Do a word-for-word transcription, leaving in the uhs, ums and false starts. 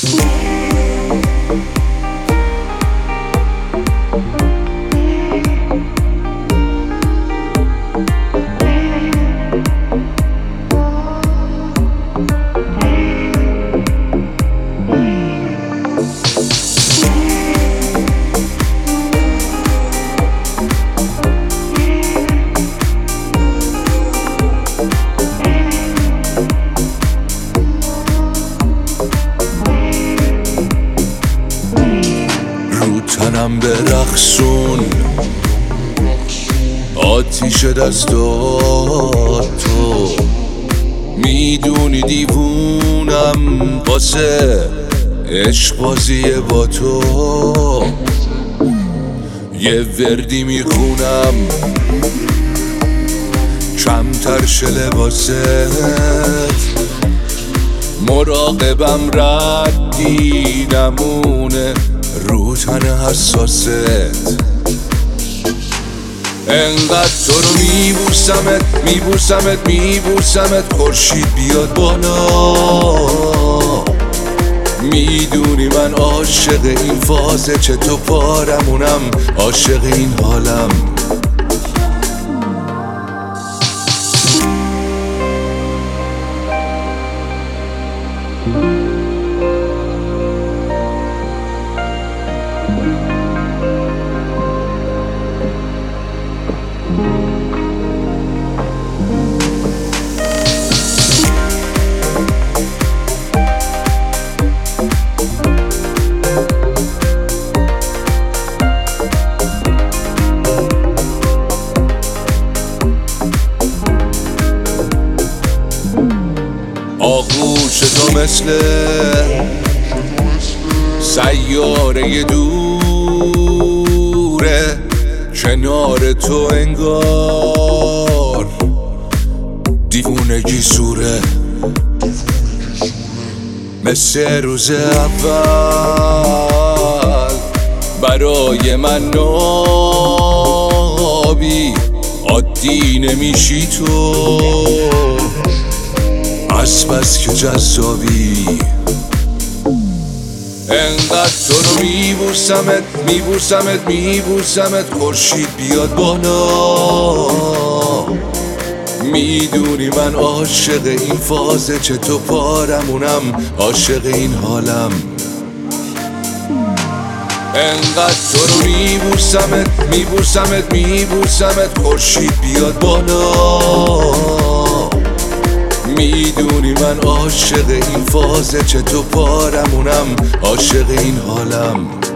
تنم برقصون آتیش دستات تو، میدونی دیوونم واسه عشق بازی با تو. یه وردی میخونم کمتر شه لباست، مراقبم ردی نمونه رو تن حساست. انقدر تو رو میبوسمت میبوسمت میبوسمت خورشید بیاد بالا. میدونی من عاشق این فازه، چه تو پارمونم عاشق این حالم. آغوش تو مثل سیاره دوره، کنار تو انگار دیوونگی سوره. مثل روز اول برای من نابی، عادی نمیشی تو از بس که جذابی. انقدر تو رو میبوسمت میبوسمت میبوسمت خورشید بیاد بالا. میدونی من عاشق این فازه، چه تو پارمونم عاشق این حالم. انقدر تو رو میبوسمت میبوسمت میبوسمت خورشید بیاد بالا. میدونی من عاشق این فازه، چه تو پارمونم عاشق این حالم.